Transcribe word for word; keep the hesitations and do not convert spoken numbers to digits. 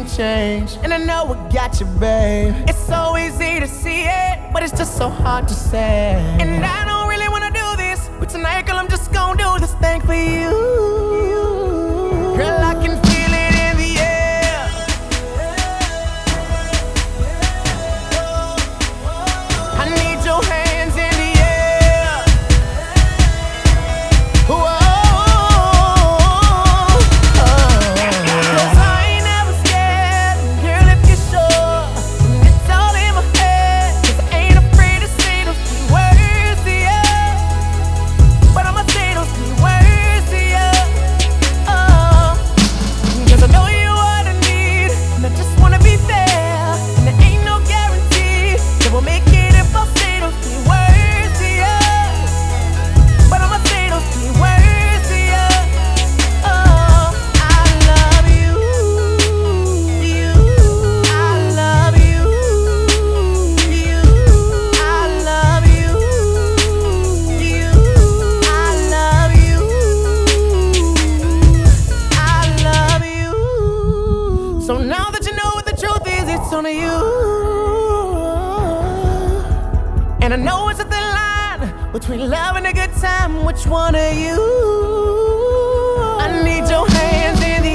ain't changed. And I know what got you, babe. It's so easy to see it, but it's just so hard to say. And I don't really wanna do this, but tonight, girl, I'm just gonna do this thing for you. Girl, I can feel it in the air. I need your hands in the air. Whoa. So now that you know what the truth is, it's on you. And I know it's a thin line between love and a good time. Which one are you? I need your hands in the